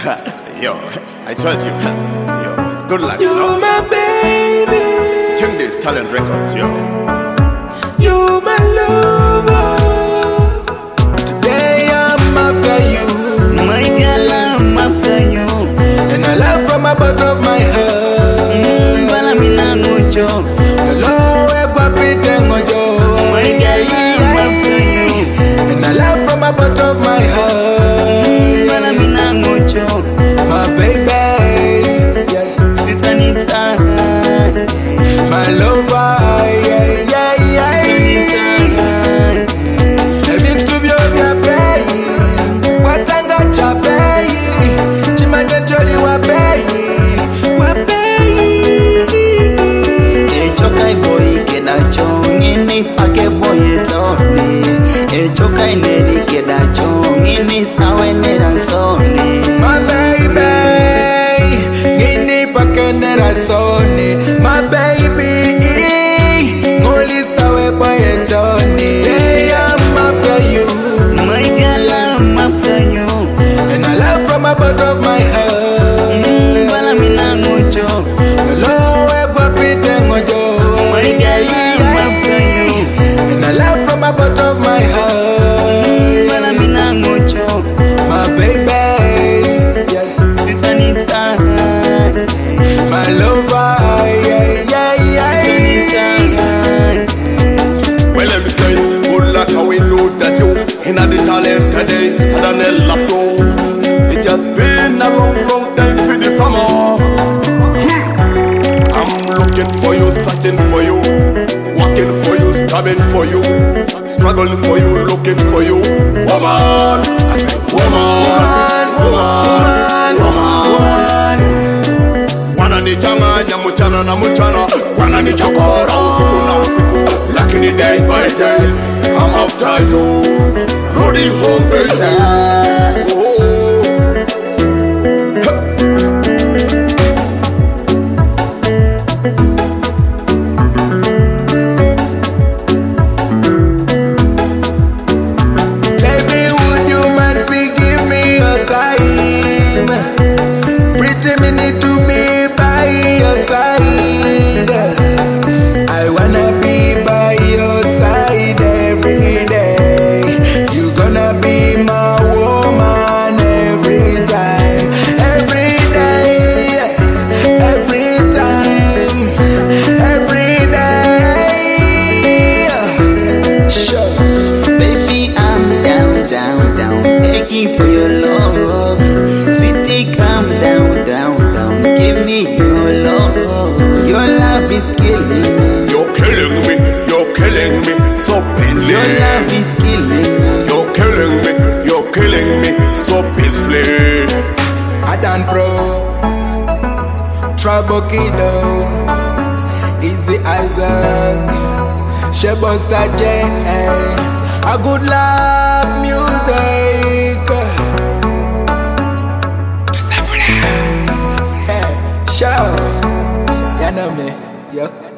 Yo, I told you. Yo, good luck. You my baby. Check this Talent Records, yo. You my lover. Today I'm after you. My girl, I'm after you. And I love from the bottom of my heart. Balamina mucho. Hello, Eguapite mojo. My girl, I'm after you. And I love from the bottom of my heart. Balamina mucho. My baby, Sweet Anita. my lover, Choka ineri kedacho ngini sawe neransone. my baby, ngini pakenera sone. My baby, ngoli sawe boyetone. Today I'm after you. My girl, I'm after you. And I love from the bottom of my heart. Balamina mucho. Hello, Eguapite mojo. My girl, I'm after you. And I love from the bottom of my heart. Balamina mucho. My baby, Sweet Anita. my lover, Well, let me say, good luck, how we know that you in the talent today, and then laptop. It has been a long time for the summer. I'm looking for you, searching for you, working for you, stabbing for you, struggling for you, looking for you. Woman, I said, woman, woman. Wana ni changa, nyamuchana na muchana. Wana ni chokora, usiku na usiku. Lakini day by day, I'm after you. Rudy home, baby. Oh. baby, would you mind forgive me your time? Pretty me need to be by your side. I wanna be by your side every day. You gonna be my woman every time, every day, every time, every day. Sure. Baby, I'm down, begging for your love. Sweetie, calm down, give me your love. Your love is killing me. You're killing me, so painfully. Your love is killing me. You're killing me, so peacefully. Adan Pro, Trouble Kiddo, Easy Isaac, Shebosta J, a good love music. Show, you know me, yo.